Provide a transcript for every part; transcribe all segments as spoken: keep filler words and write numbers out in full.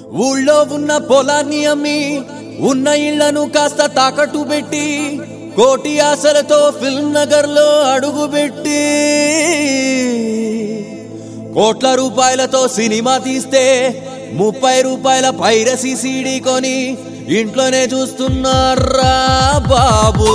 ఊళ్ళో ఉన్న పొలాన్ని అమ్మి ఉన్న ఇళ్లను కాస్త తాకట్టు పెట్టి కోటి ఆశలతో ఫిల్మ్ నగర్ లో అడుగుపెట్టి కోట్ల రూపాయలతో సినిమా తీస్తే ముప్పై రూపాయల పైరసీ సీడీ కొని ఇంట్లోనే చూస్తున్నారా బాబు.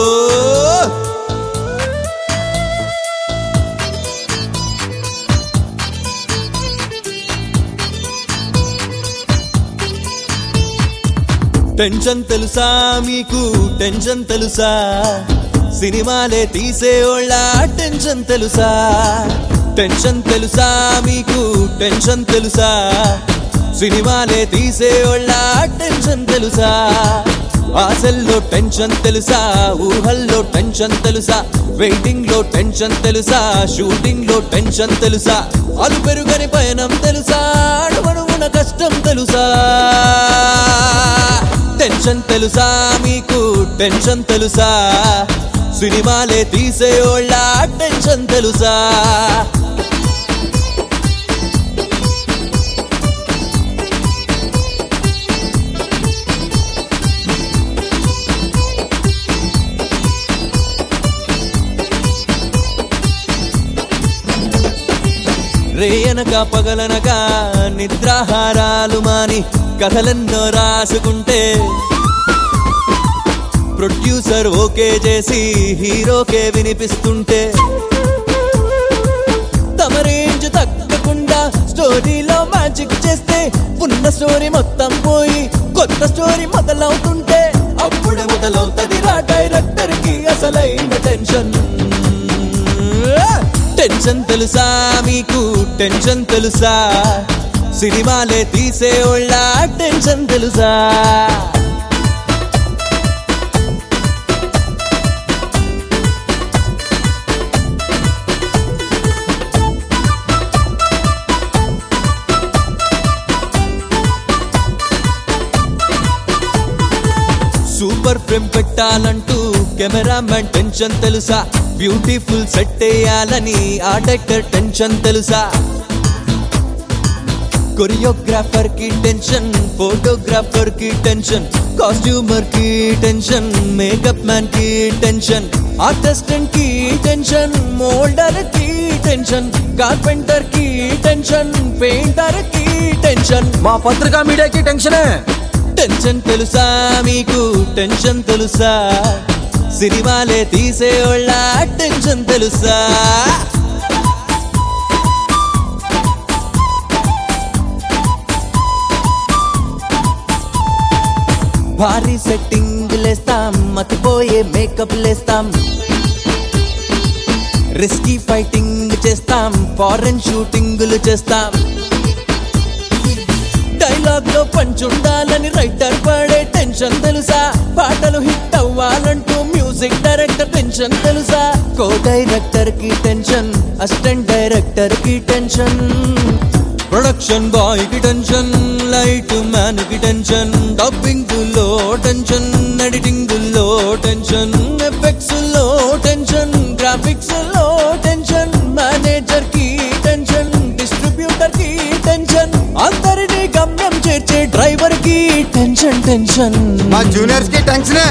టెన్షన్ తెలుసా మీకు, టెన్షన్ తెలుసా, సినిమాలే తీసేవాళ్ళ టెన్షన్ తెలుసా. టెన్షన్ తెలుసా మీకు, టెన్షన్ తెలుసా, సినిమాలే తీసేవాళ్ళ టెన్షన్ తెలుసా. ఆశల్లో టెన్షన్ తెలుసా, ఊహల్లో టెన్షన్ తెలుసా, వెయిటింగ్ లో టెన్షన్ తెలుసా, షూటింగ్ లో టెన్షన్ తెలుసా, అలు పెరుగని పయనం తెలుసా, అడుగడుగున కష్టం తెలుసా. టెన్షన్ తెలుసా మీకు, టెన్షన్ తెలుసా, సినిమాలే తీసేవాళ్ళ టెన్షన్ తెలుసా. రేయనక పగలనక నిద్రాహారాలు మాని కథలెన్నో రాసుకుంటే ప్రొడ్యూసర్ ఓకే చేసి హీరోకే వినిపిస్తుంటే తమ రేంజ్ తగ్గకుండా స్టోరీలో మ్యాజిక్ చేస్తే ఉన్న స్టోరీ మొత్తం పోయి కొత్త స్టోరీ మొదలవుతుంటే అప్పుడే మొదలవుతుంది రా డైరెక్టర్ కి అసలైన టెన్షన్. టెన్షన్ తెలుసా మీకు, టెన్షన్ తెలుసా, సినిమాలే తీసేవాళ్ళ టెన్షన్ తెలుసా. సూపర్ ఫ్రేమ్ పెట్టాలంటూ కెమెరామెన్ టెన్షన్ తెలుసా, బ్యూటిఫుల్ సెట్ వేయాలని ఆ డైరెక్టర్ టెన్షన్ తెలుసా. కొరియోగ్రాఫర్ కి టెన్షన్, ఫోటోగ్రాఫర్ కి టెన్షన్, కాస్ట్యూమర్ కి టెన్షన్, మేకప్ మ్యాన్ కి టెన్షన్, ఆర్టిస్టెంట్ కి టెన్షన్, మోల్డర్ కి టెన్షన్, కార్పెంటర్ కి టెన్షన్, పెయింటర్ కి టెన్షన్, మా పత్రికా మీడియాకి టెన్షనే. టెన్షన్ తెలుసా మీకు, టెన్షన్ తెలుసా, సినిమాలే తీసేవాళ్ళ టెన్షన్ తెలుసా. భారీ సెట్టింగ్ లేస్తాం, మతిపోయే మేకప్ లేస్తాం, రిస్కీ ఫైటింగ్ చేస్తాం, ఫారెన్ షూటింగులు చేస్తాం. డైలాగ్ లో పంచుండాలని రైటర్ పడే టెన్షన్ తెలుసా, పాటలు హిట్ అవ్వాలంటూ మ్యూజిక్ డైరెక్టర్ టెన్షన్ తెలుసా. కో డైరెక్టర్ కి టెన్షన్, అసిస్టెంట్ డైరెక్టర్ కి టెన్షన్, ప్రొడక్షన్ బాయ్ కి టెన్షన్, లైట్ మ్యాన్ కి టెన్షన్, డబ్బింగ్ లో టెన్షన్, ఎడిటింగ్ లో టెన్షన్, ఎఫెక్ట్స్ లో టెన్షన్, గ్రాఫిక్స్ లో టెన్షన్, మేనేజర్ కి టెన్షన్, డిస్ట్రిబ్యూటర్ కి టెన్షన్, అందరినీ గమ్యం చేర్చే డ్రైవర్ కి టెన్షన్. టెన్షన్ మా జూనియర్స్ కి టెన్షనే.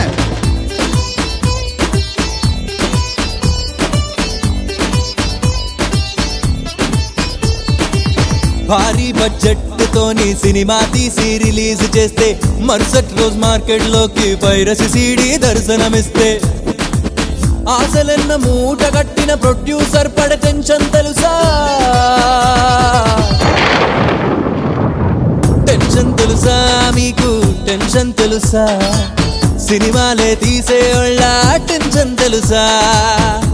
భారీ బడ్జెట్ తోని సినిమా తీసి రిలీజ్ చేస్తే మరుసటి రోజు మార్కెట్ లోకి పైరసీ సీడీ దర్శనమిస్తే ఆశలెన్న మూట కట్టిన ప్రొడ్యూసర్ పడ టెన్షన్ తెలుసా. టెన్షన్ తెలుసా మీకు, టెన్షన్ తెలుసా, సినిమాలే తీసేవాళ్ళ టెన్షన్ తెలుసా.